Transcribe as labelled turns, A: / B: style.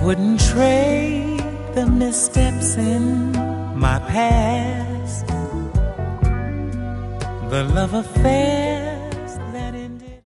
A: wouldn't trade the missteps in my past, the love affair